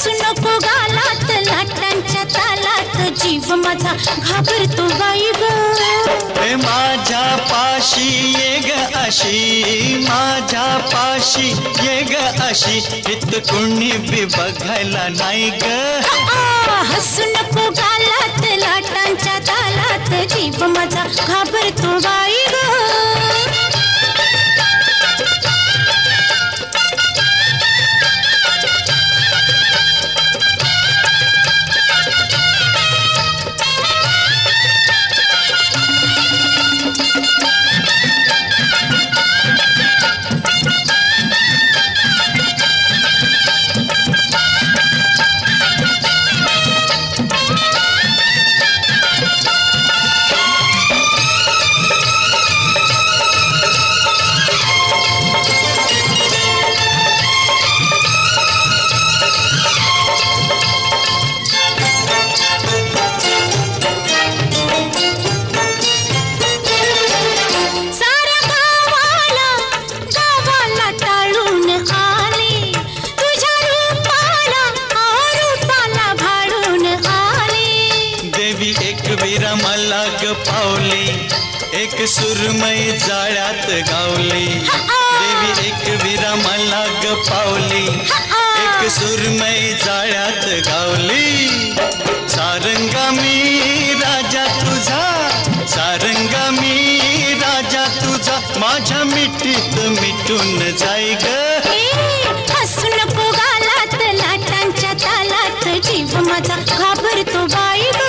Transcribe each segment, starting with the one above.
हसू नको गालात लाटांच्या तालात जीव माझा घाबरतो बाई ग माझ्या पाशी ये ग अशी माझ्या पाशी ये ग अशी हित कुणी बी बघायला नाही ग हसू नको गालात लाटांच्या तालात जीव माझा घाबरतो बाई ग मला ग पावली एक सुरमई जाळ्यात गावली देवी एक विरा मला ग पावली एक सुरमई जाळ्यात गावली सारंगा मी राजा तुझा सारंगा मी राजा तुझा माझ्या मिठीत मिटून जाई ग हसू नको गालात लाटांच्या तालात जीव माझा घाबरतो बाई ग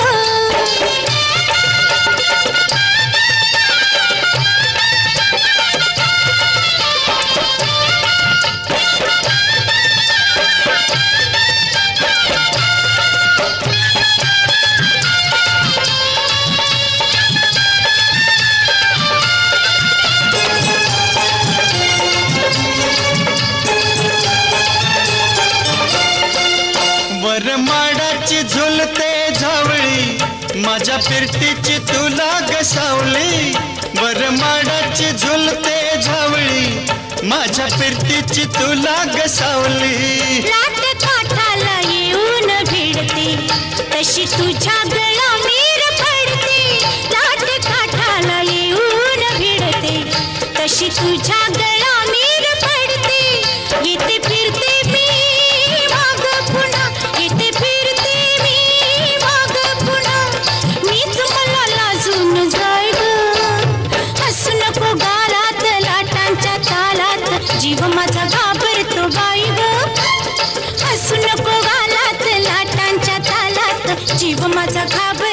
वरमाडाची झुलते झावळी माझ्या फिरतीची तुला गसावली वरमाडाची झुलते झावळी माझ्या फिरतीची तुला गसावली लाट काठाला येऊन भिडते तशी तुझ्या गळा मीर पडते लाट काठाला येऊन भिडते तशी तुझ्या गळा मीर पडते येते फिरते मी माग पुन्हा येते फिरते मी माग पुन्हा मीच मला लाजून जाय ग हसू नको गालात लाटांच्या तालात जीव माझा घाबरतो बाई ग हसू नको गालात लाटांच्या तालात जीव माझा घाबर